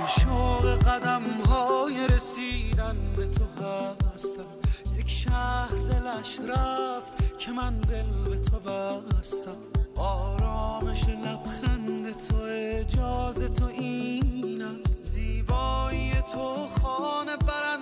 شوق قدم های رسیدن به تو هستم. یک شهر دلش رفت که من دل به تو بستم. آرامش لبخند تو اجازه تو این است. زیبایی تو خانه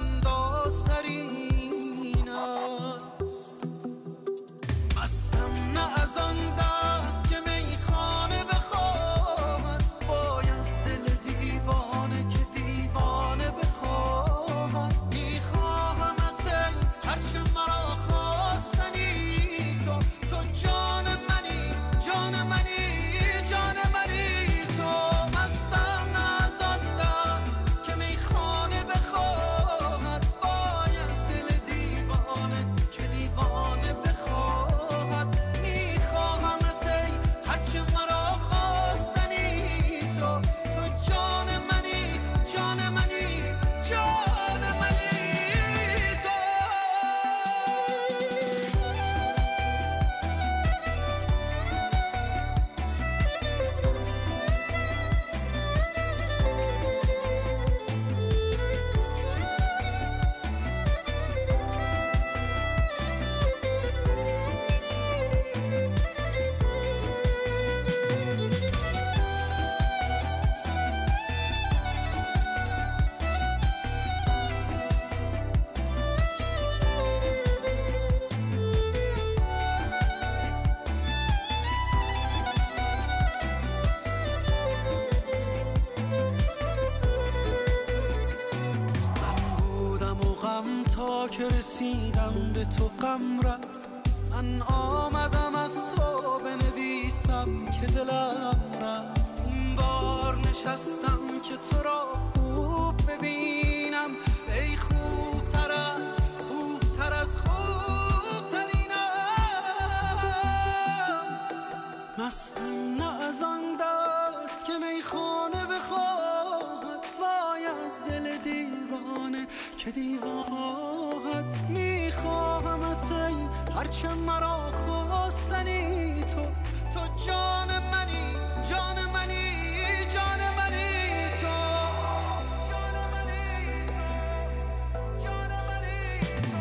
براندازترین است. مستم نه از آن دست که میخانه بخواهد، باید دل دیوانه که دیوانه بخواهد. میخواهمت هرچه مرا خواستنی تو جان منی، جان منی، جان منی. تو مستم نه از آن دست که میخانه بخواهد، باید دل دیوانه که دیوانه بخواهد. میخواهمت هرچه مرا خواستنی تو جان منی، جان منی، جان منی. تو تا که رسیدم به تو غم رفت. من آمدم از تو بنویسم که دلم رفت. این بار نشستم که تو را خوب ببینم. ای خوبتر از خوبترینم. مستم نه از آن دست که میخانه بخواهد، وای از دل دیوانه که دیوانه. میخواهمت ای هرچه مرا خواستنی تو جان منی، جان منی، جان منی. تو جان منی، جان منی.